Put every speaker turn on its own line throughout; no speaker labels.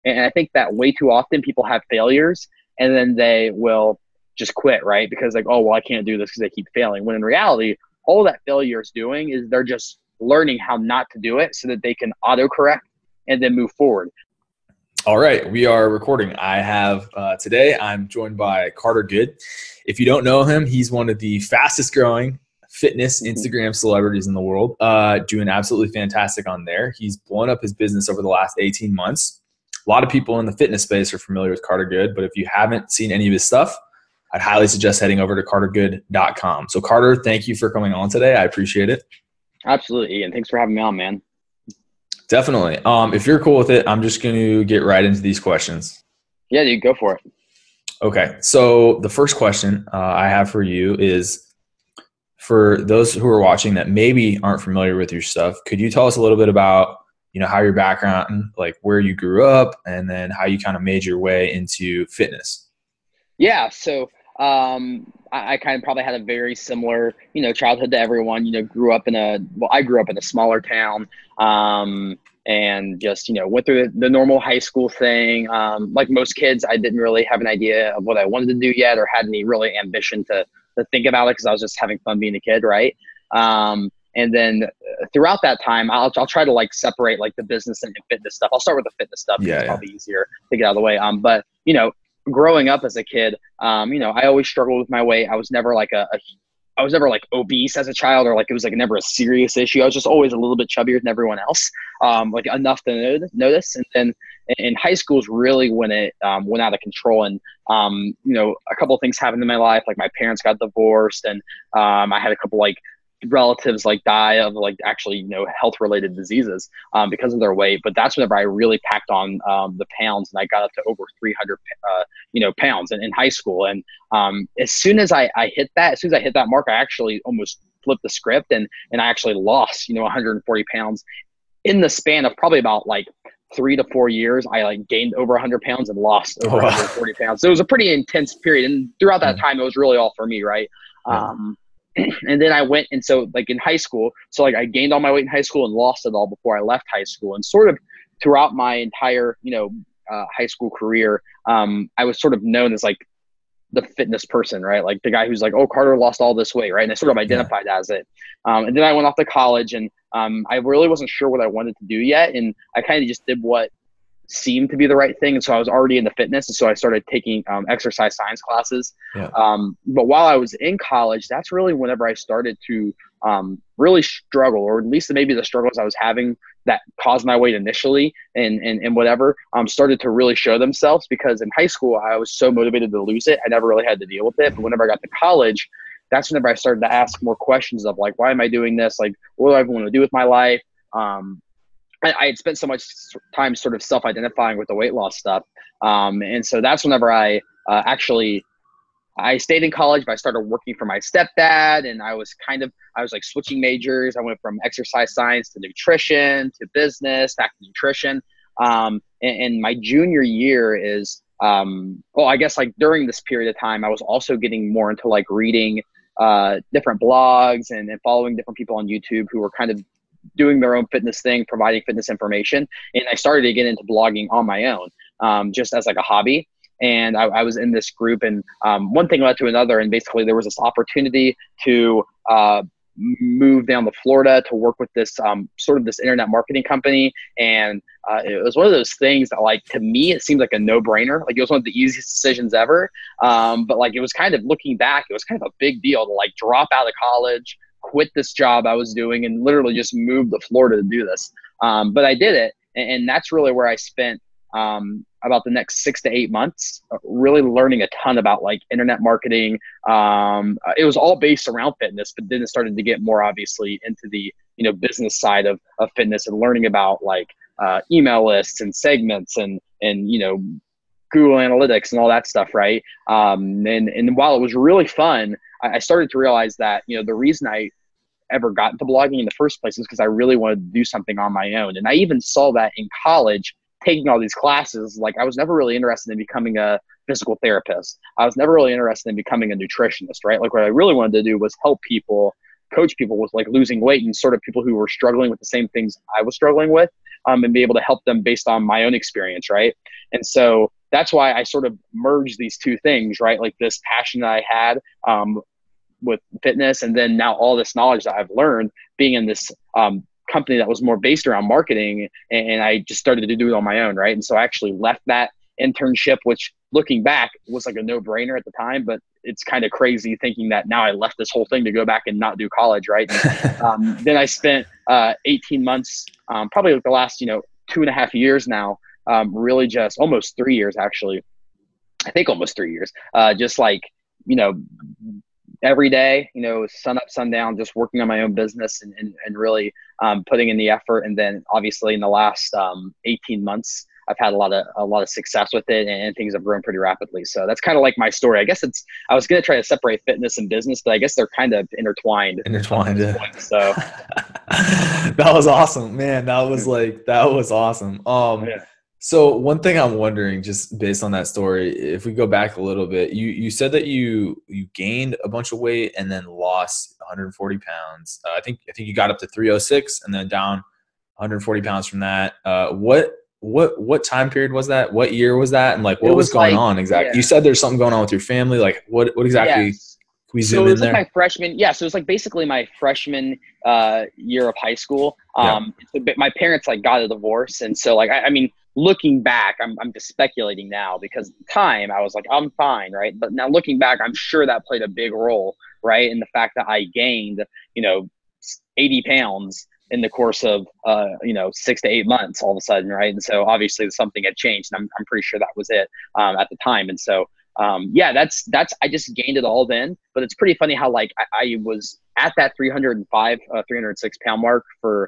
And I think that way too often people have failures and then they will just quit, right? Because like, oh, well, I can't do this because I keep failing. When in reality, all that failure is doing is they're just learning how not to do it so that they can autocorrect and then move forward.
All right, we are recording. I have today, I'm joined by Carter Good. If you don't know him, he's one of the fastest growing fitness Instagram celebrities in the world, doing absolutely fantastic on there. He's blown up his business over the last 18 months. A lot of people in the fitness space are familiar with Carter Good, but if you haven't seen any of his stuff, I'd highly suggest heading over to cartergood.com. So Carter, thank you for coming on today. I appreciate it.
Absolutely, Ian. Thanks for having me on, man.
Definitely. If you're cool with it, I'm just going to get right into these questions.
Yeah, dude, go for it.
Okay. So the first question I have for you is, for those who are watching that maybe aren't familiar with your stuff, could you tell us a little bit about, how your background, like where you grew up, and then how you kind of made your way into fitness?
Yeah. So I kind of probably had a very similar, childhood to everyone. I grew up in a smaller town, and just, went through the normal high school thing. Like most kids, I didn't really have an idea of what I wanted to do yet, or had any really ambition to think about it, because I was just having fun being a kid, right? And then throughout that time, I'll try to like separate like the business and fitness stuff. I'll start with the fitness stuff because it's probably easier to get out of the way. But growing up as a kid, I always struggled with my weight. I was never like I was never like obese as a child, or like it was like never a serious issue. I was just always a little bit chubbier than everyone else, like enough to notice. And then in high school is really when it went out of control. And a couple of things happened in my life. Like my parents got divorced, and I had a couple like relatives like die of like actually health related diseases because of their weight. But that's whenever I really packed on the pounds, and I got up to over 300 pounds in high school. And as soon as I hit that mark, I actually almost flipped the script, and I actually lost 140 pounds in the span of probably about like 3 to 4 years. I like gained over 100 pounds and lost over 140 pounds. So it was a pretty intense period, and throughout that time it was really all for me, right? And then I went, and so like in high school, so like I gained all my weight in high school and lost it all before I left high school. And sort of throughout my entire, high school career, I was sort of known as like the fitness person, right? Like the guy who's like, oh, Carter lost all this weight, right? And I sort of identified as it. And then I went off to college, and I really wasn't sure what I wanted to do yet. And I kind of just did what seemed to be the right thing. And so I was already into fitness. And so I started taking exercise science classes. But while I was in college, that's really whenever I started to really struggle, or at least maybe the struggles I was having that caused my weight initially and whatever, started to really show themselves. Because in high school, I was so motivated to lose it, I never really had to deal with it. But whenever I got to college, that's whenever I started to ask more questions of like, why am I doing this? Like, what do I want to do with my life? I had spent so much time sort of self-identifying with the weight loss stuff. And so that's whenever I stayed in college, but I started working for my stepdad, and I was like switching majors. I went from exercise science to nutrition to business, back to nutrition. And my junior year is, I guess like during this period of time, I was also getting more into like reading different blogs and following different people on YouTube who were kind of doing their own fitness thing, providing fitness information. And I started to get into blogging on my own, just as like a hobby. And I was in this group, and one thing led to another. And basically there was this opportunity to move down to Florida to work with this sort of this internet marketing company. And it was one of those things that, like, to me, it seemed like a no-brainer. Like, it was one of the easiest decisions ever. But like, it was kind of, looking back, it was kind of a big deal to like drop out of college, quit this job I was doing, and literally just move to Florida to do this. But I did it. And that's really where I spent about the next 6 to 8 months, really learning a ton about like internet marketing. It was all based around fitness, but then it started to get more obviously into the, business side of fitness, and learning about like email lists and segments and Google Analytics and all that stuff. Right. And while it was really fun, I started to realize that, the reason I ever got into blogging in the first place is because I really wanted to do something on my own. And I even saw that in college, taking all these classes. Like, I was never really interested in becoming a physical therapist. I was never really interested in becoming a nutritionist, right? Like, what I really wanted to do was help people coach people with like losing weight and sort of people who were struggling with the same things I was struggling with, and be able to help them based on my own experience, right? And so that's why I sort of merged these two things, right? Like this passion that I had with fitness, and then now all this knowledge that I've learned being in this company that was more based around marketing, and I just started to do it on my own, right? And so I actually left that internship, which looking back was like a no-brainer at the time, but it's kind of crazy thinking that now I left this whole thing to go back and not do college, right? And, then I spent 18 months, probably like the last 2.5 years now, really just almost 3 years actually. I think almost 3 years, just like every day, sun up, sun down, just working on my own business and really putting in the effort. And then obviously in the last 18 months, I've had a lot of success with it, and things have grown pretty rapidly. So that's kind of like my story. I guess I was going to try to separate fitness and business, but I guess they're kind of intertwined.
Yeah.
Point, so
that was awesome, man. That was awesome.
Yeah.
So one thing I'm wondering, just based on that story, if we go back a little bit, you said that you gained a bunch of weight and then lost 140 pounds. I think you got up to 306 and then down 140 pounds from that. What time period was that? What year was that? And like, what was going on exactly? Yeah. You said there's something going on with your family. Like what exactly? Yes. Can we zoom in there?
Like my freshman. Yeah. So it was like basically my freshman year of high school. My parents like got a divorce. And so like, I mean, looking back, I'm just speculating now because at the time I was like, I'm fine. Right. But now looking back, I'm sure that played a big role, right? In the fact that I gained, 80 pounds in the course of 6 to 8 months all of a sudden, right? And so obviously something had changed, and I'm pretty sure that was it at the time. And so that's I just gained it all then. But it's pretty funny how like I was at that 306 pound mark for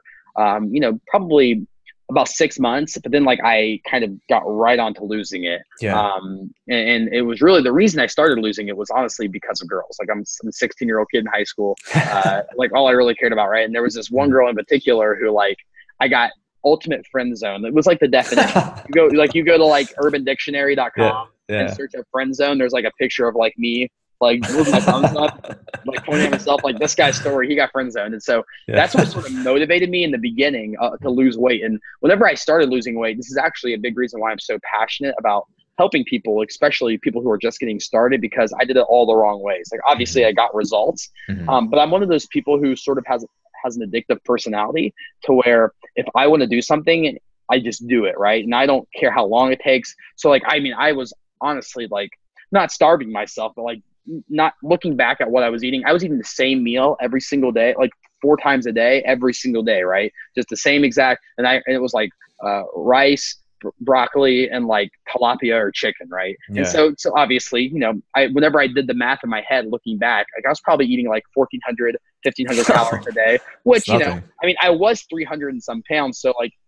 probably about 6 months, but then like I kind of got right onto losing it.
Yeah.
And it was really the reason I started losing it was honestly because of girls. Like I'm a 16-year-old kid in high school, like all I really cared about, right? And there was this one girl in particular who like I got ultimate friend zone. It was like the definition. you go to like urbandictionary.com and search up friend zone. There's like a picture of like me like moving my thumbs up, like pointing at myself, like this guy's story, he got friend zoned. And so that's what sort of motivated me in the beginning to lose weight. And whenever I started losing weight, this is actually a big reason why I'm so passionate about helping people, especially people who are just getting started, because I did it all the wrong ways. Like obviously I got results, but I'm one of those people who sort of has an addictive personality to where if I want to do something, I just do it, right? And I don't care how long it takes. So like, I mean, I was honestly like not starving myself, but like not looking back at what I was eating. I was eating the same meal every single day, like 4 times a day, every single day, right? Just the same exact. And it was like rice, broccoli, and like tilapia or chicken, right? Yeah. And so obviously, whenever I did the math in my head, looking back, like I was probably eating like 1,400 calories a day, which, I mean, I was 300 and some pounds. So like,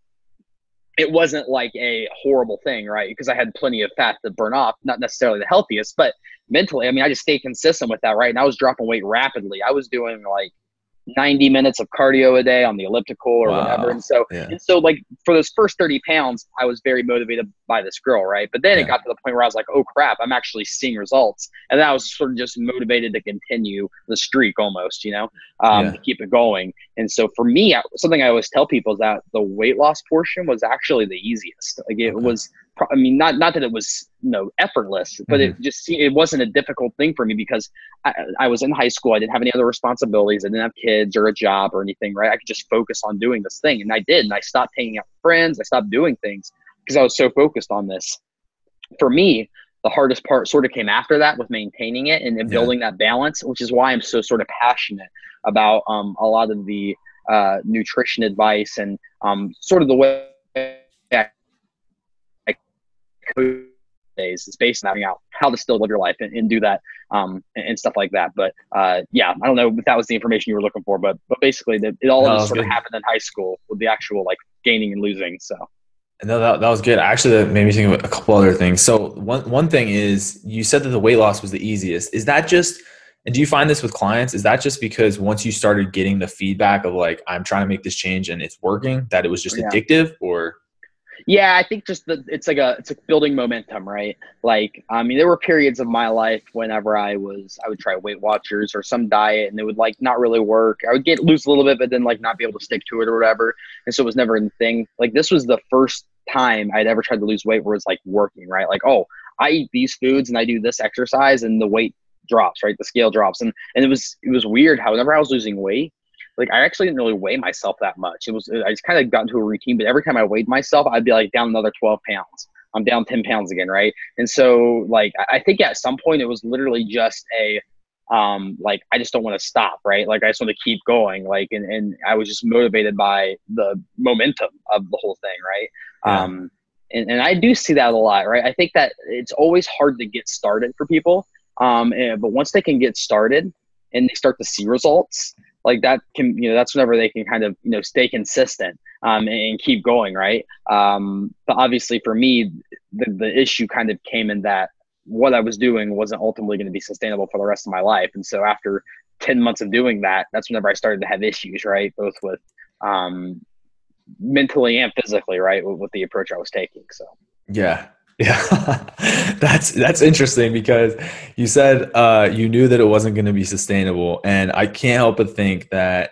it wasn't like a horrible thing, right? Because I had plenty of fat to burn off, not necessarily the healthiest, but mentally, I mean, I just stayed consistent with that, right? And I was dropping weight rapidly. I was doing like 90 minutes of cardio a day on the elliptical or whatever. And so like for those first 30 pounds, I was very motivated by this girl, right? But then it got to the point where I was like, oh crap, I'm actually seeing results. And then I was sort of just motivated to continue the streak almost, to keep it going. And so for me, something I always tell people is that the weight loss portion was actually the easiest. Like it was, I mean, not that it was effortless, but it wasn't a difficult thing for me because I was in high school. I didn't have any other responsibilities. I didn't have kids or a job or anything, right? I could just focus on doing this thing. And I did. And I stopped hanging out with friends. I stopped doing things because I was so focused on this. For me, the hardest part sort of came after that with maintaining it and building that balance, which is why I'm so sort of passionate about a lot of the nutrition advice and sort of the way days. It's based on having out how to still live your life and do that and stuff like that. But I don't know if that was the information you were looking for, but basically it all just sort of happened in high school with the actual like gaining and losing. So.
No, that was good. Actually, that made me think of a couple other things. So one thing is you said that the weight loss was the easiest. Is that just, and do you find this with clients? Is that just because once you started getting the feedback of like, I'm trying to make this change and it's working, that it was just addictive or?
Yeah, I think just it's like building momentum, right? Like, I mean, there were periods of my life whenever I would try Weight Watchers or some diet and it would like not really work. I would lose a little bit, but then like not be able to stick to it or whatever. And so it was never a thing. Like this was the first time I'd ever tried to lose weight where it's like working, right? Like, oh, I eat these foods and I do this exercise and the weight drops, right? The scale drops. And it was weird how whenever I was losing weight, like I actually didn't really weigh myself that much. I just kind of got into a routine, but every time I weighed myself, I'd be like down another 12 pounds. I'm down 10 pounds again, right? And so like I think at some point it was literally just a like I just don't want to stop, right? Like I just want to keep going. Like and I was just motivated by the momentum of the whole thing, right?
Yeah.
And I do see that a lot, right? I think that it's always hard to get started for people. But once they can get started and they start to see results, like that can, that's whenever they can kind of, stay consistent and keep going, right? But obviously for me, the issue kind of came in that what I was doing wasn't ultimately going to be sustainable for the rest of my life. And so after 10 months of doing that, that's whenever I started to have issues, right? Both with mentally and physically, right? With the approach I was taking. So.
Yeah. Yeah. That's interesting because you said you knew that it wasn't going to be sustainable. And I can't help but think that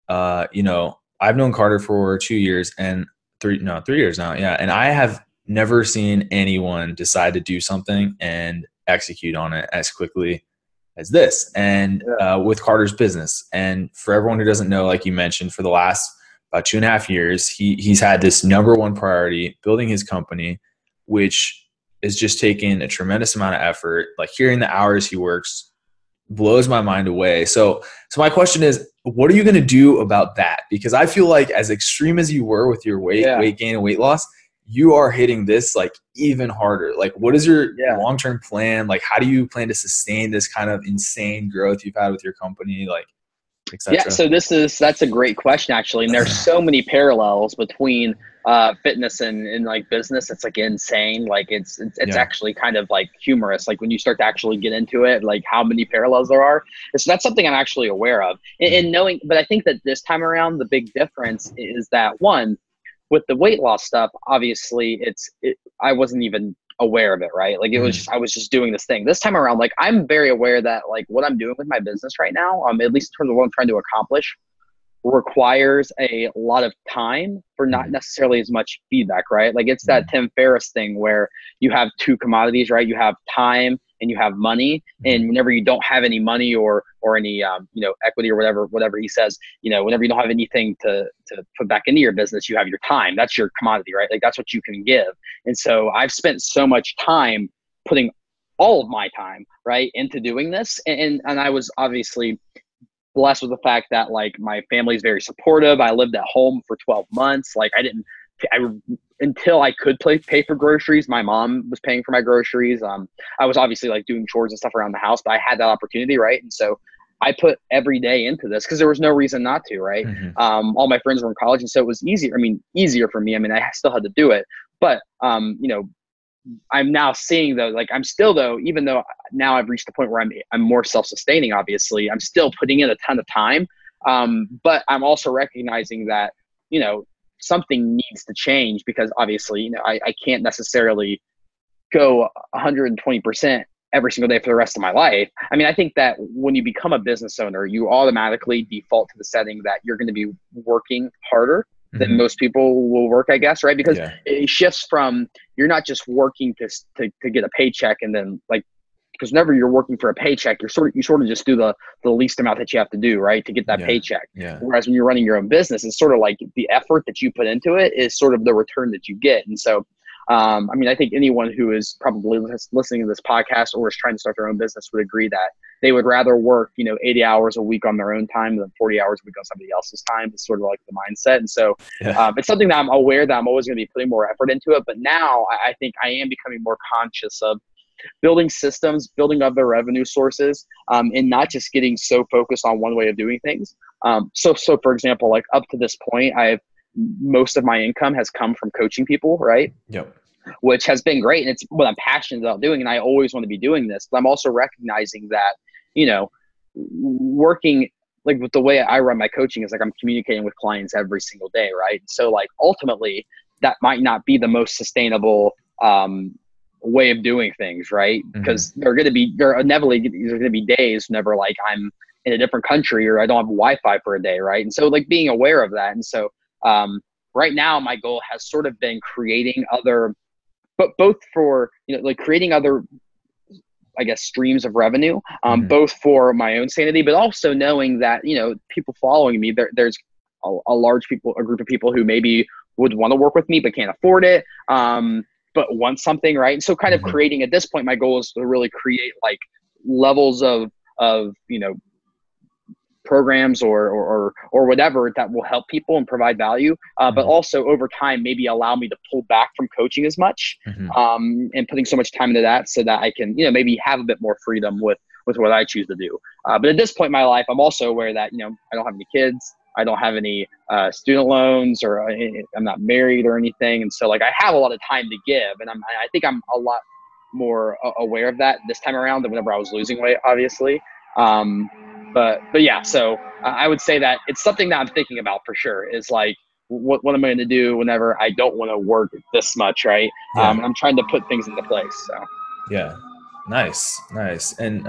I've known Carter for 2 years and 3 years now. Yeah. And I have never seen anyone decide to do something and execute on it as quickly as this. And with Carter's business. And for everyone who doesn't know, like you mentioned, for the last about 2.5 years, he's had this number one priority, building his company, which is just taking a tremendous amount of effort. Like hearing the hours he works blows my mind away. So my question is, what are you going to do about that? Because I feel like as extreme as you were with your weight gain and weight loss, you are hitting this like even harder. Like what is your long-term plan? Like how do you plan to sustain this kind of insane growth you've had with your company? Like,
Yeah,
etc.
so that's a great question actually, and there's so many parallels between fitness and like business. It's like insane. Like it's actually kind of like humorous. Like when you start to actually get into it, like how many parallels there are. So that's something I'm actually aware of, and knowing. But I think that this time around, the big difference is that one, with the weight loss stuff, obviously I wasn't even aware of it, right? Like it was just, I was just doing this thing. This time around, like I'm very aware that like what I'm doing with my business right now, at least in terms of what I'm trying to accomplish, requires a lot of time for not necessarily as much feedback, right? Like it's that Tim Ferriss thing where you have two commodities, right? You have time and you have money. And whenever you don't have any money or any equity or whatever he says, whenever you don't have anything to put back into your business, you have your time. That's your commodity, right? Like that's what you can give. And so I've spent so much time putting all of my time right into doing this, and I was obviously blessed with the fact that like my family is very supportive. I lived at home for 12 months. Like until I could pay for groceries, my mom was paying for my groceries. I was obviously like doing chores and stuff around the house, but I had that opportunity, right? And so I put every day into this because there was no reason not to, right? All my friends were in college, and so it was easier. I mean, easier for me. I mean, I still had to do it, but I'm now seeing though, like I'm still though, even though now I've reached the point where I'm more self-sustaining, obviously, I'm still putting in a ton of time. But I'm also recognizing that, something needs to change because obviously, I can't necessarily go 120% every single day for the rest of my life. I mean, I think that when you become a business owner, you automatically default to the setting that you're going to be working harder than most people will work, I guess, right? Because it shifts from you're not just working to get a paycheck and then like, because whenever you're working for a paycheck, you sort of just do the least amount that you have to do, right, to get that paycheck. Whereas when you're running your own business, it's sort of like the effort that you put into it is sort of the return that you get. And so, I mean, I think anyone who is probably listening to this podcast or is trying to start their own business would agree that they would rather work, 80 hours a week on their own time than 40 hours a week on somebody else's time. It's sort of like the mindset. And so it's something that I'm aware that I'm always going to be putting more effort into it. But now I think I am becoming more conscious of building systems, building other revenue sources, and not just getting so focused on one way of doing things. So for example, like up to this point, most of my income has come from coaching people, right?
Yep.
Which has been great. And it's what I'm passionate about doing. And I always want to be doing this, but I'm also recognizing that, working like with the way I run my coaching is like I'm communicating with clients every single day, right? So like ultimately that might not be the most sustainable way of doing things, right? Because there are inevitably going to be days whenever like I'm in a different country or I don't have Wi-Fi for a day, right? And so like being aware of that. And so right now my goal has sort of been creating other, but both for, like creating other, I guess, streams of revenue, both for my own sanity, but also knowing that, people following me, there's a group of people who maybe would want to work with me, but can't afford it. But want something, right? And so kind of creating, at this point, my goal is to really create like levels of programs or whatever that will help people and provide value, but also over time maybe allow me to pull back from coaching as much, and putting so much time into that so that I can maybe have a bit more freedom with what I choose to do. But at this point in my life, I'm also aware that I don't have any kids, I don't have any student loans, or I'm not married or anything, and so like I have a lot of time to give, and I think I'm a lot more aware of that this time around than whenever I was losing weight, obviously. But yeah, so I would say that it's something that I'm thinking about for sure, is like, what am I going to do whenever I don't want to work this much, right?
Yeah.
And I'm trying to put things into place. So
yeah, nice. And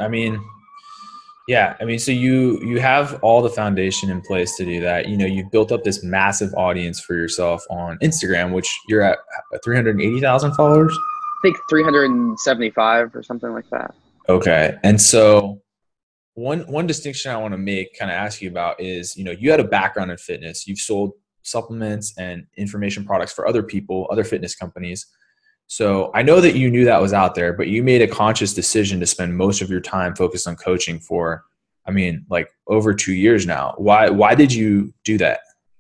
so you have all the foundation in place to do that. You've built up this massive audience for yourself on Instagram, which you're at 380,000 followers.
I think 375 or something like that.
Okay, and so one distinction I want to make, kind of ask you about, is you had a background in fitness. You've sold supplements and information products for other people, other fitness companies. So I know that you knew that was out there, but you made a conscious decision to spend most of your time focused on coaching for, like over 2 years now. Why did you do that?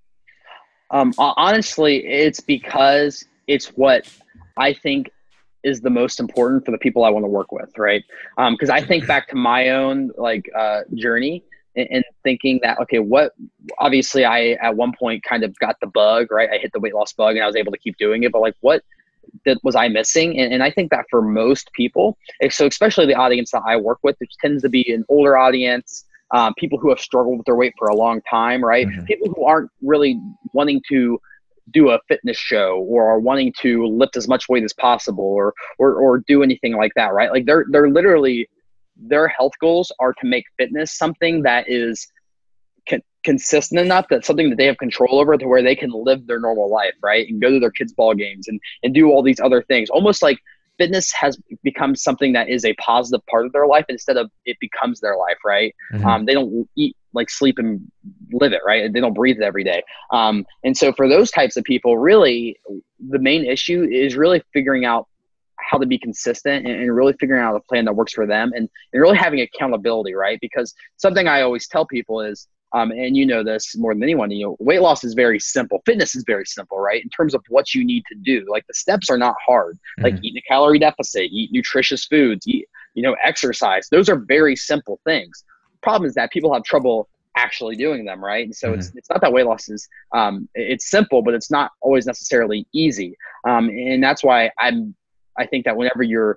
Honestly, it's because it's what I think is the most important for the people I want to work with, right? Because I think back to my own journey and thinking that, okay, obviously I at one point kind of got the bug, right? I hit the weight loss bug and I was able to keep doing it, but like what was I missing? And I think that for most people, so especially the audience that I work with, which tends to be an older audience, people who have struggled with their weight for a long time, right? People who aren't really wanting to do a fitness show or are wanting to lift as much weight as possible or do anything like that, right? Like they're literally, their health goals are to make fitness something that is consistent enough, that's something that they have control over, to where they can live their normal life, right? And go to their kids' ball games and do all these other things. Almost like fitness has become something that is a positive part of their life instead of it becomes their life, right? They don't eat, like sleep and live it, right? They don't breathe it every day. And so for those types of people, really the main issue is really figuring out how to be consistent and really figuring out a plan that works for them and really having accountability, right? Because something I always tell people is, and this more than anyone, weight loss is very simple. Fitness is very simple, right? In terms of what you need to do. Like the steps are not hard. Like eat in a calorie deficit, eat nutritious foods, eat, exercise. Those are very simple things. Problem is that people have trouble actually doing them, right? And so it's not that weight loss is, it's simple, but it's not always necessarily easy. And that's why I think that whenever you're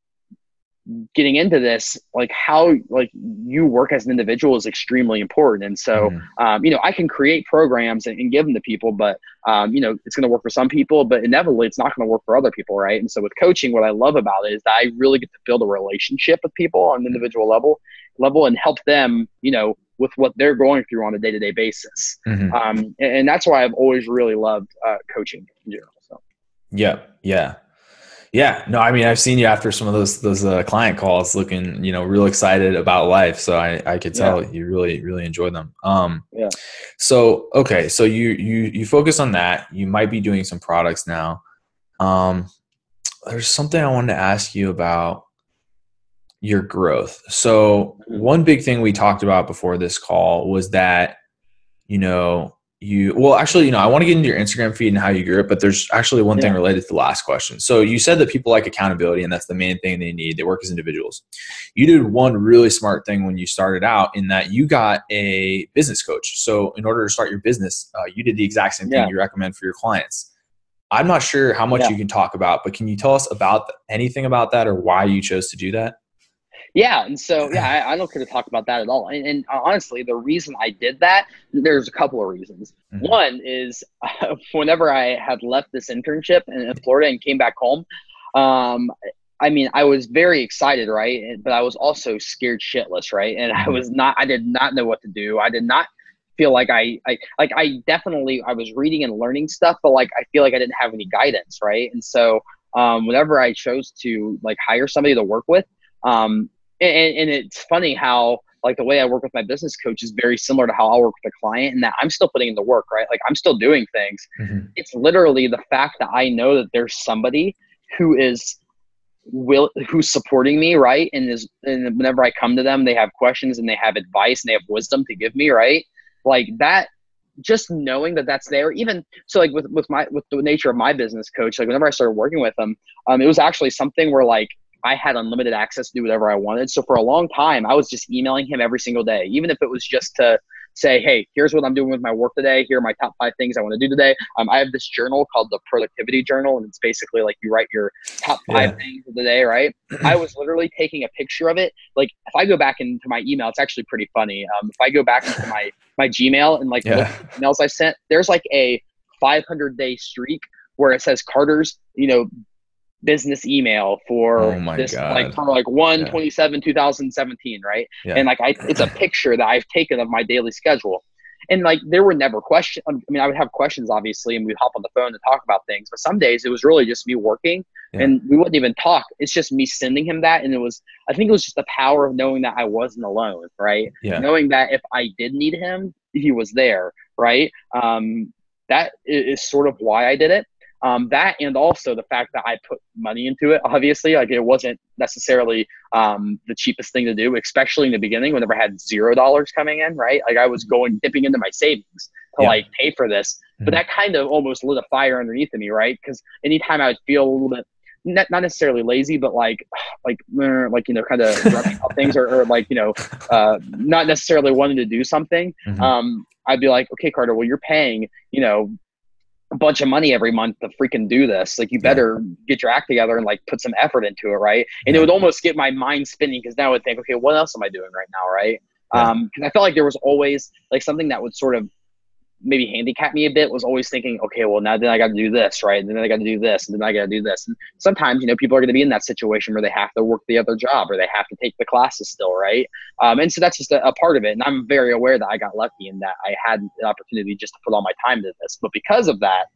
getting into this, like how you work as an individual is extremely important. And so, I can create programs and give them to people, but, it's going to work for some people, but inevitably it's not going to work for other people. Right. And so with coaching, what I love about it is that I really get to build a relationship with people on an individual level and help them, with what they're going through on a day-to-day basis. And that's why I've always really loved coaching in general. So.
Yeah. No, I've seen you after some of those client calls looking, real excited about life. So I could tell you really, really enjoy them. So, okay. So you focus on that. You might be doing some products now. There's something I wanted to ask you about your growth. So one big thing we talked about before this call was that, I want to get into your Instagram feed and how you grew it, but there's actually one thing related to the last question. So you said that people like accountability and that's the main thing they need. They work as individuals. You did one really smart thing when you started out, in that you got a business coach. So in order to start your business, you did the exact same thing you recommend for your clients. I'm not sure how much you can talk about, but can you tell us about anything about that or why you chose to do that?
Yeah. And so, yeah, I don't care to talk about that at all. And honestly, the reason I did that, there's a couple of reasons.
Mhm.
One is whenever I had left this internship in Florida and came back home, um, I mean, I was very excited, right? But I was also scared shitless, right? And
Mhm.
I did not know what to do. I did not feel like I definitely, I was reading and learning stuff, but like, I feel like I didn't have any guidance, right? And so, whenever I chose to like hire somebody to work with, um, and it's funny how like the way I work with my business coach is very similar to how I'll work with a client, and that I'm still putting in the work, right? Like I'm still doing things.
Mhm.
It's literally the fact that I know that there's somebody who is who's supporting me, right? And whenever I come to them, they have questions and they have advice and they have wisdom to give me, right? Like that, just knowing that that's there. Even so, like with the nature of my business coach, like whenever I started working with him, it was actually something where like I had unlimited access to do whatever I wanted. So for a long time, I was just emailing him every single day, even if it was just to say, hey, here's what I'm doing with my work today. Here are my top 5 things I want to do today. I have this journal called the Productivity Journal, and it's basically like you write your top five
Yeah.
things of the day, right? I was literally taking a picture of it. Like if I go back into my email, it's actually pretty funny. If I go back into my Gmail and like look
Yeah.
at the emails I sent, there's like a 500-day streak where it says Carter's, business email for
Oh my
this, like
God.
for like
Yeah.
1/27/2017, right?
Yeah.
And like it's a picture that I've taken of my daily schedule. And like there were never questions. I mean, I would have questions obviously, and we'd hop on the phone and talk about things. But some days it was really just me working,
Yeah.
and we wouldn't even talk. It's just me sending him that, and I think it was just the power of knowing that I wasn't alone, right?
Yeah.
Knowing that if I did need him, he was there, right? That is sort of why I did it. That and also the fact that I put money into it, obviously, like it wasn't necessarily the cheapest thing to do, especially in the beginning whenever I had $0 coming in, right? Like I was dipping into my savings to
Yeah.
like pay for this. But
Mhm.
that kind of almost lit a fire underneath of me, right? Because anytime I would feel a little bit, not necessarily lazy, but like, kind of grumpy about things or like, not necessarily wanting to do something.
Mhm.
I'd be like, okay, Carter, well, you're paying, a bunch of money every month to freaking do this. Like you
Yeah.
better get your act together and like put some effort into it, right? And it
Yeah.
would almost get my mind spinning because now I would think, okay, what else am I doing right now, right?
Yeah.
Because I felt like there was always like something that would sort of maybe handicap me a bit, was always thinking, okay, well now then I got to do this, right? And then I got to do this, and then I got to do this. And sometimes, people are going to be in that situation where they have to work the other job or they have to take the classes still, right? And so that's just a part of it. And I'm very aware that I got lucky in that I had an opportunity just to put all my time to this. But because of that,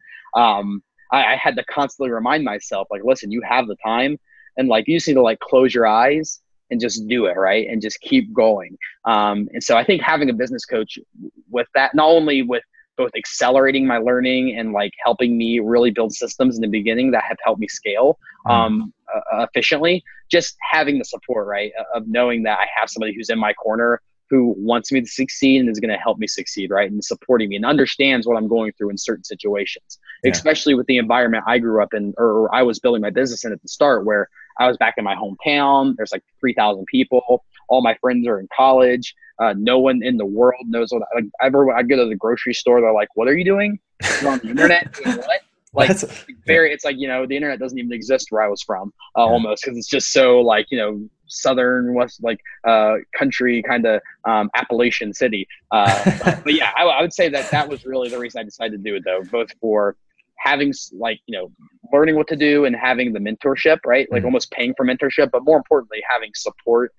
I had to constantly remind myself, like, listen, you have the time, and like you just need to like close your eyes and just do it, right? And just keep going. And so I think having a business coach with that, not only with both accelerating my learning and like helping me really build systems in the beginning that have helped me scale
Mm.
efficiently, just having the support, right, of knowing that I have somebody who's in my corner who wants me to succeed and is going to help me succeed, right, and supporting me and understands what I'm going through in certain situations,
Yeah.
especially with the environment I grew up in, or I was building my business in at the start, where I was back in my hometown. There's like 3,000 people. All my friends are in college. No one in the world knows what I go to the grocery store. They're like, "What are you doing? You're on the internet doing what?" Like
That's yeah.
it's like the internet doesn't even exist where I was from,
Yeah.
almost, because it's just so like southern west, like country kind of Appalachian city. But yeah, I would say that was really the reason I decided to do it, though, both for having like learning what to do and having the mentorship, right? Like
Mm.
almost paying for mentorship, but more importantly, having support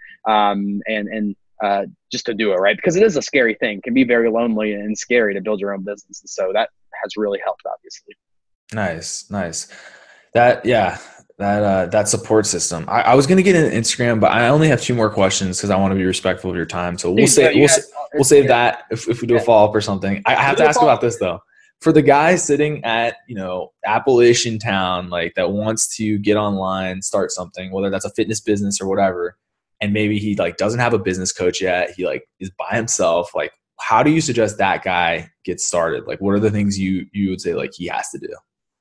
and just to do it, right? Because it is a scary thing. It can be very lonely and scary to build your own business. And so that has really helped, obviously.
Nice. Nice. That, yeah, that support system. I was gonna get into Instagram, but I only have two more questions because I want to be respectful of your time. So we'll
Dude,
say
you had,
we'll save
yeah,
that if we do a
yeah.
follow up or something. I have
Do
to
the
ask
follow
about this though. For the guy sitting at Appalachian Town, like that wants to get online, start something, whether that's a fitness business or whatever, and maybe he like doesn't have a business coach yet. He like is by himself. Like, how do you suggest that guy get started? Like, what are the things you would say like he has to do?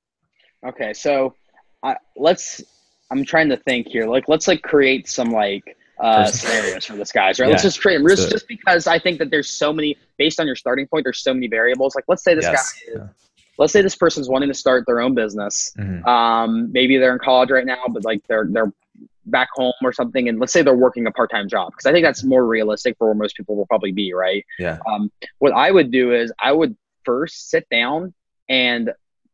Okay, so let's. I'm trying to think here. Like, let's like create some like
Person.
scenarios for this guys, right? Let's
Yeah,
just create them
let's do it.
just because I think that there's so many based on your starting point. There's so many variables. Like, let's say this guy
Yes.
is.
Yeah.
Let's say this person's wanting to start their own business.
Mhm.
Maybe they're in college right now, but like they're back home or something, and let's say they're working a part-time job, because I think that's more realistic for where most people will probably be, right?
Yeah.
What I would do is I would first sit down and,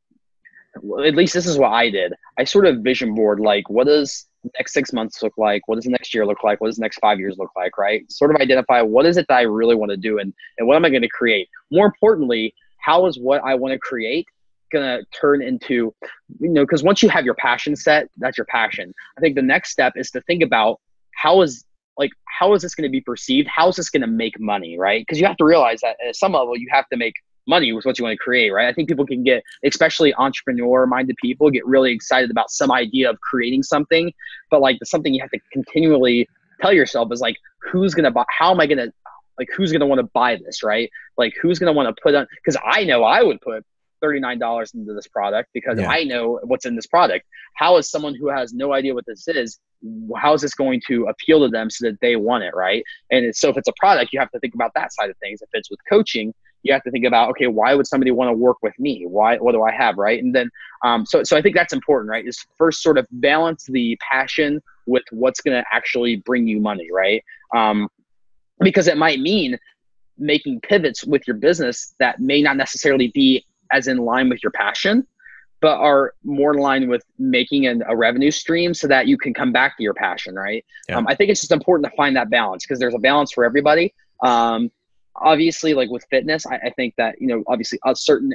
at least this is what I did. I sort of vision board, like, what does the next 6 months look like? What does the next year look like? What does the next 5 years look like, right? Sort of identify what is it that I really want to do, and what am I going to create? More importantly, how is what I want to create going to turn into, because once you have your passion set, that's your passion. I think the next step is to think about how is this going to be perceived? How is this going to make money, right? Because you have to realize that at some level you have to make money with what you want to create, right? I think people can get, especially entrepreneur-minded people, get really excited about some idea of creating something, but like something you have to continually tell yourself is like, who's going to buy? How am I going to, like, who's going to want to buy this, right? Like, who's going to want to put on? Because I know I would put $39 into this product because I know what's in this product. How is someone who has no idea what this is, how is this going to appeal to them so that they want it, right? And so if it's a product, you have to think about that side of things. If it's with coaching, you have to think about, okay, why would somebody want to work with me? Why? What do I have, right? And then, so I think that's important, right? Is first sort of balance the passion with what's going to actually bring you money, right? Because it might mean making pivots with your business that may not necessarily be as in line with your passion, but are more in line with making a revenue stream so that you can come back to your passion, right?
Yeah.
I think it's just important to find that balance, because there's a balance for everybody. Obviously, like with fitness, I think that, obviously certain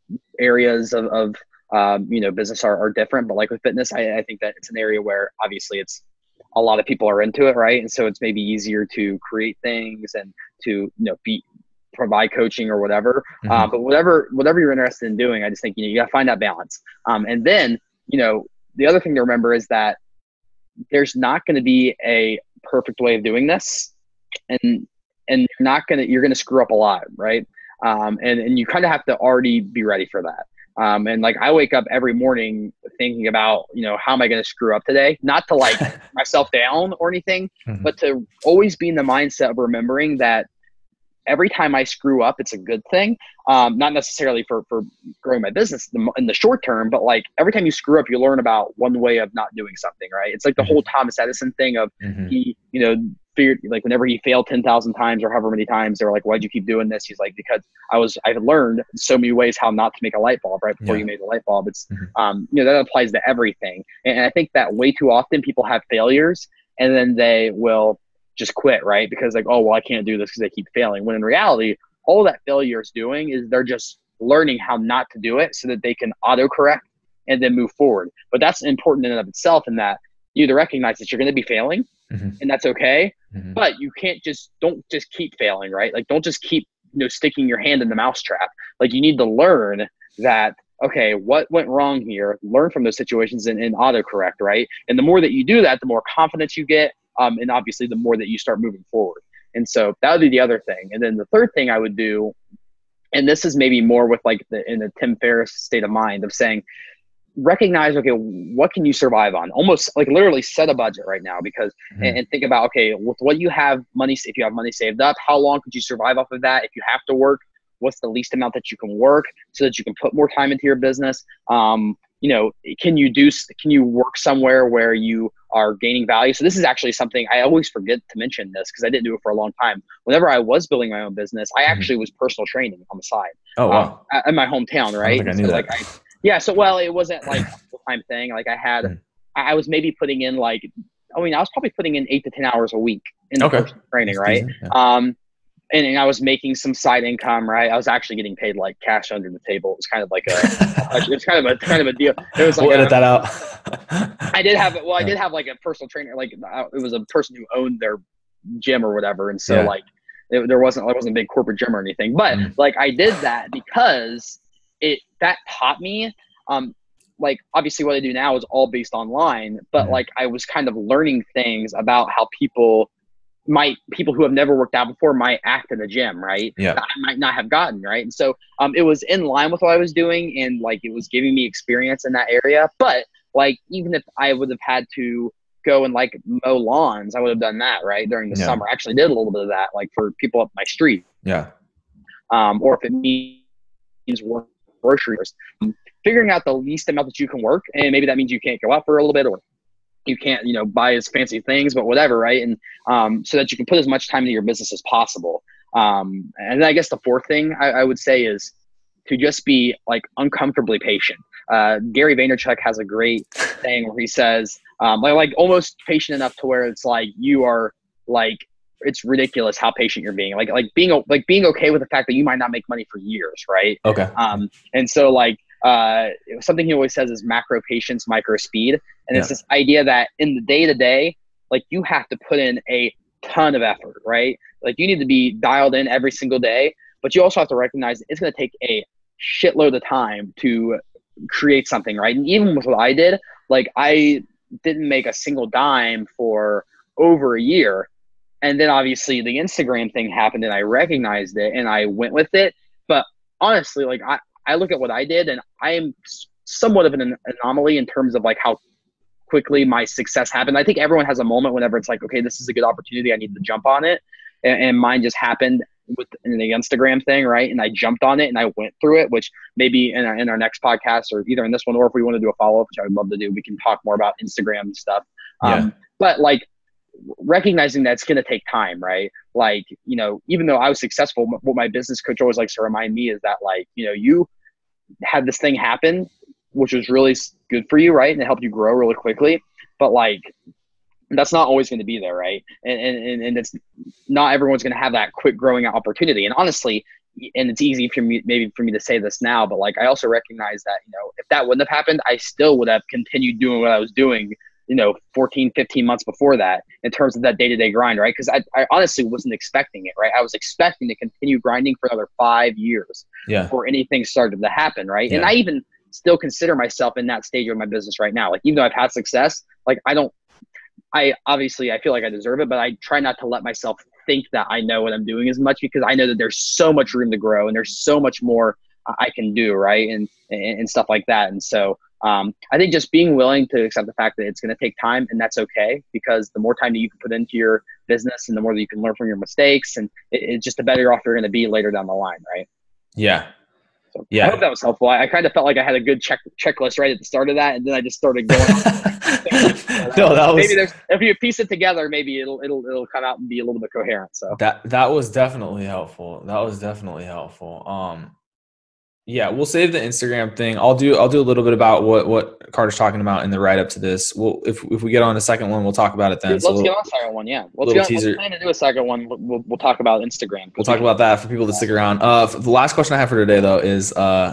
areas of business are different, but like with fitness, I think that it's an area where obviously it's a lot of people are into it, right? And so it's maybe easier to create things and to, provide coaching or whatever. But whatever you're interested in doing, I just think, you got to find that balance. And then, the other thing to remember is that there's not going to be a perfect way of doing this, and you're going to screw up a lot, right? And you kind of have to already be ready for that. And like, I wake up every morning thinking about, how am I going to screw up today? Not to like myself down or anything, but to always be in the mindset of remembering that every time I screw up, it's a good thing. Not necessarily for growing my business in the short term, but like every time you screw up, you learn about one way of not doing something, right? It's like the whole Thomas Edison thing of he, figured, like, whenever he failed 10,000 times or however many times, they were like, why'd you keep doing this? He's like, because I had learned so many ways how not to make a light bulb right before you made the light bulb. It's, that applies to everything. And I think that way too often people have failures and then they will just quit, right? Because like, oh, well, I can't do this because I keep failing. When in reality, all that failure is doing is they're just learning how not to do it so that they can autocorrect and then move forward. But that's important in and of itself, in that you to recognize that you're going to be failing and that's okay. But you don't just keep failing, right? Like, don't just keep, sticking your hand in the mousetrap. Like, you need to learn that, okay, what went wrong here? Learn from those situations and autocorrect, right? And the more that you do that, the more confidence you get. And obviously the more that you start moving forward. And so that would be the other thing. And then the third thing I would do, and this is maybe more with like in the Tim Ferriss state of mind of saying, recognize, okay, what can you survive on? Almost like literally set a budget right now, because, and think about, okay, with what you have money, if you have money saved up, how long could you survive off of that? If you have to work, what's the least amount that you can work so that you can put more time into your business? Can you work somewhere where you are gaining value? So this is actually something I always forget to mention this, because I didn't do it for a long time. Whenever I was building my own business, I actually was personal training on the side.
Oh, wow.
In my hometown, right?
I don't think I knew that.
So well, it wasn't like a full-time thing. Like I was maybe putting in I was probably putting in 8 to 10 hours a week in personal training, right? And I was making some side income, right? I was actually getting paid like cash under the table. It was kind of like it's kind of a deal. It was like,
we'll edit that out.
I did have like a personal trainer, like it was a person who owned their gym or whatever. And so it wasn't a big corporate gym or anything, but like I did that because that taught me, like obviously what I do now is all based online, but like I was kind of learning things about how people who have never worked out before might act in the gym, right?
Yeah.
That I might not have gotten, right? And so it was in line with what I was doing, and like it was giving me experience in that area. But like, even if I would have had to go and like mow lawns, I would have done that, right? During the summer. I actually did a little bit of that, like for people up my street.
Yeah.
Or if it means work groceries, figuring out the least amount that you can work, and maybe that means you can't go out for a little bit, or you can't, buy as fancy things, but whatever, right? And so that you can put as much time into your business as possible. And then I guess the fourth thing I would say is to just be like uncomfortably patient. Gary Vaynerchuk has a great saying where he says, like almost patient enough to where it's like you are like, it's ridiculous how patient you're being. Like being okay with the fact that you might not make money for years, right?
Okay.
And so like something he always says is macro patience, micro speed, and it's this idea that in the day to day, like you have to put in a ton of effort, right? Like you need to be dialed in every single day, but you also have to recognize it's going to take a shitload of time to create something, right? And even with what I did, like I didn't make a single dime for over a year. And then obviously the Instagram thing happened and I recognized it and I went with it. But honestly, like I look at what I did and I am somewhat of an anomaly in terms of like how quickly my success happened. I think everyone has a moment whenever it's like, okay, this is a good opportunity. I need to jump on it. And mine just happened with the Instagram thing, right? And I jumped on it and I went through it, which maybe in our next podcast or either in this one or if we want to do a follow-up, which I would love to do, we can talk more about Instagram and stuff. But like recognizing that it's going to take time, right? Like, even though I was successful, what my business coach always likes to remind me is that like, you had this thing happen, which was really good for you, right? And it helped you grow really quickly. But like, that's not always going to be there, right? And it's not everyone's going to have that quick growing opportunity. And honestly, and it's easy for me to say this now, but like I also recognize that, if that wouldn't have happened, I still would have continued doing what I was doing, 14, 15 months before that in terms of that day-to-day grind, right? Because I honestly wasn't expecting it, right? I was expecting to continue grinding for another 5 years before anything started to happen, right? And I even still consider myself in that stage of my business right now. Like, even though I've had success, like I obviously I feel like I deserve it, but I try not to let myself think that I know what I'm doing as much because I know that there's so much room to grow and there's so much more I can do, right? And stuff like that. And so I think just being willing to accept the fact that it's going to take time, and that's okay, because the more time that you can put into your business and the more that you can learn from your mistakes, and it's just the better off you're going to be later down the line, right?
Yeah.
So I hope that was helpful. I kind of felt like I had a good checklist right at the start of that, and then I just started going on.
No, that was,
maybe if you piece it together, maybe it'll come out and be a little bit coherent. So
that was definitely helpful. Yeah, we'll save the Instagram thing. I'll do a little bit about what Carter's talking about in the write up to this. We'll if we get on the second one, we'll talk about it then.
Let's get on the second one. Yeah, let's plan to do a second one. We'll talk about Instagram.
We'll talk about that for people to stick around. The last question I have for today though is,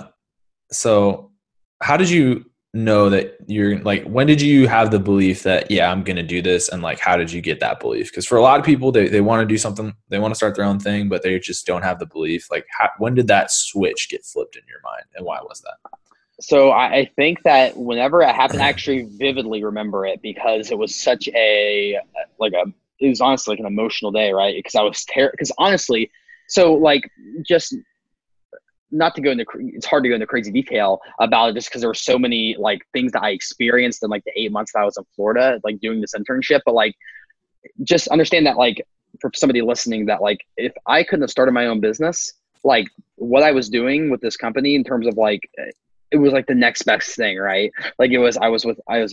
so how did you know that you're like, when did you have the belief that, I'm going to do this? And like, how did you get that belief? Because for a lot of people, they want to do something, they want to start their own thing, but they just don't have the belief. Like, when did that switch get flipped in your mind, and why was that?
So I think that whenever it happened, I actually vividly remember it because it was such it was honestly like an emotional day, right? Because I was because honestly, so like just not to go into, it's hard to go into crazy detail about it just because there were so many like things that I experienced in like the 8 months that I was in Florida, like doing this internship. But like, just understand that like for somebody listening that like, if I couldn't have started my own business, like what I was doing with this company in terms of like, it was like the next best thing, right? Like I was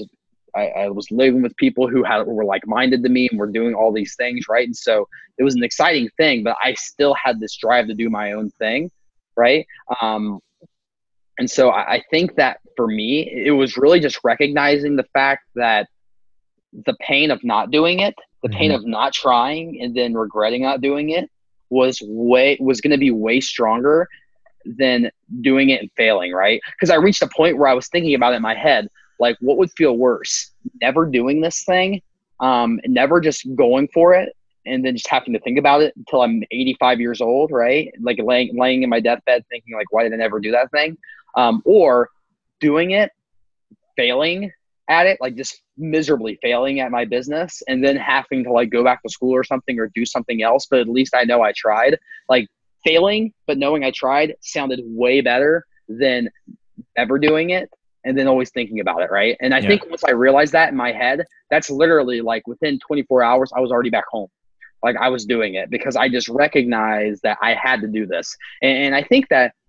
living with people who were like-minded to me and were doing all these things, right? And so it was an exciting thing, but I still had this drive to do my own thing. Right. And so I think that for me, it was really just recognizing the fact that the pain of not doing it, the pain of not trying and then regretting not doing it was going to be way stronger than doing it and failing. Right. Because I reached a point where I was thinking about it in my head, like what would feel worse, never doing this thing, never just going for it, and then just having to think about it until I'm 85 years old, right? Like laying in my deathbed thinking like, why did I never do that thing? Or doing it, failing at it, like just miserably failing at my business, and then having to like go back to school or something or do something else. But at least I know I tried. Like failing, but knowing I tried sounded way better than ever doing it and then always thinking about it, right? And I think once I realized that in my head, that's literally like within 24 hours, I was already back home. Like I was doing it because I just recognized that I had to do this. And I think that,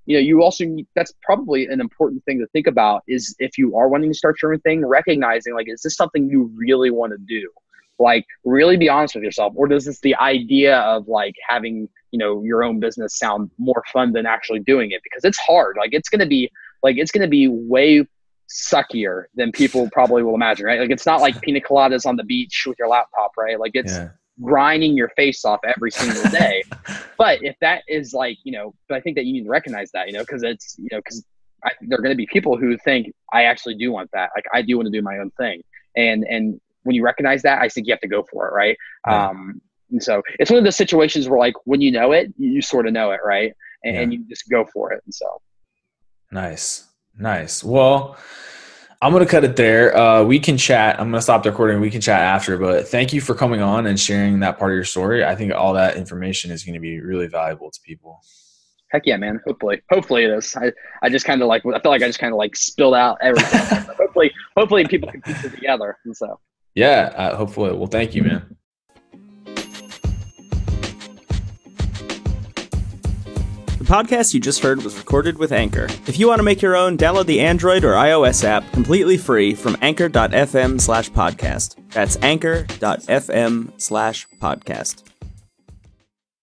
you also need, that's probably an important thing to think about is if you are wanting to start your own thing, recognizing like, is this something you really want to do? Like really be honest with yourself, or does this the idea of like having, your own business sound more fun than actually doing it? Because it's hard. Like it's going to be way suckier than people probably will imagine, right? Like it's not like pina coladas on the beach with your laptop, right? Like it's grinding your face off every single day. But if that is like, but I think that you need to recognize that, because it's, because there are going to be people who think I actually do want that. Like I do want to do my own thing. And when you recognize that, I think you have to go for it. Right. Yeah. And so it's one of the situations where like, when you know it, you sort of know it. Right. And you just go for it. And so.
Nice. Well, I'm going to cut it there. We can chat. I'm going to stop the recording. We can chat after, but thank you for coming on and sharing that part of your story. I think all that information is going to be really valuable to people.
Heck yeah, man. Hopefully it is. I just kind of like, I feel like I just kind of like spilled out everything. hopefully people can piece it together. And so.
Yeah, hopefully. Well, thank you, man.
The podcast you just heard was recorded with Anchor. If you want to make your own, download the Android or iOS app completely free from anchor.fm/podcast. That's anchor.fm/podcast.